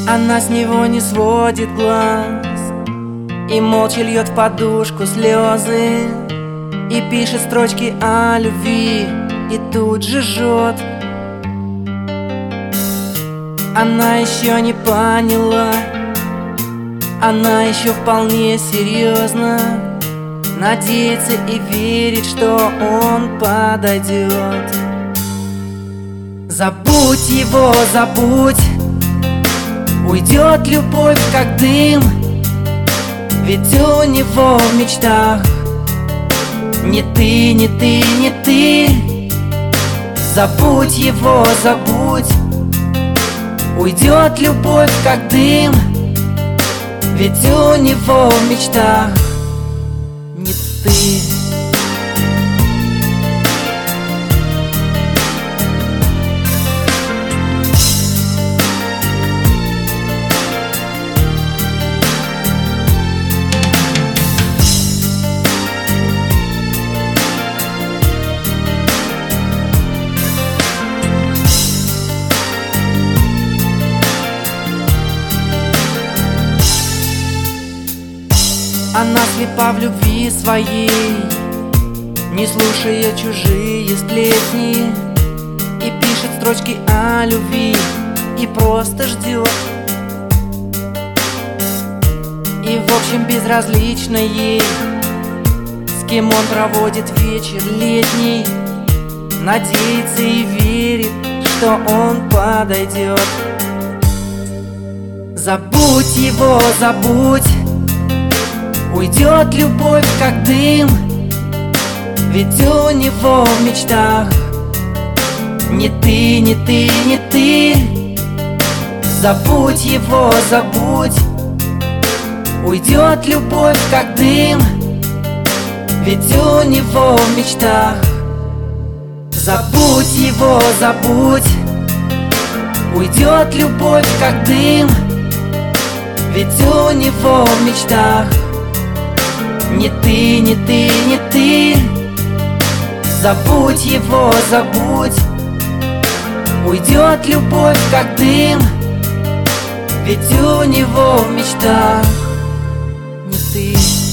Она с него не сводит глаз и молча льет в подушку слезы, и пишет строчки о любви, и тут же жжет. Она еще не поняла, она еще вполне серьезно надеется и верит, что он подойдет. Забудь его, забудь, уйдет любовь как дым, ведь у него в мечтах не ты, не ты, не ты. Забудь его, забудь, уйдет любовь как дым, ведь у него в мечтах не ты. Она слепа в любви своей, не слушая чужие сплетни, и пишет строчки о любви, и просто ждет. И в общем безразлично ей, с кем он проводит вечер летний, надеется и верит, что он подойдет. Забудь его, забудь, уйдет любовь как дым, ведь у него в мечтах не ты, не ты, не ты. Забудь его, забудь, уйдет любовь как дым, ведь у него в мечтах. Забудь его, забудь, уйдет любовь как дым, ведь у него в мечтах не ты, не ты, не ты. Забудь его, забудь, уйдет любовь как дым, ведь у него в мечтах не ты.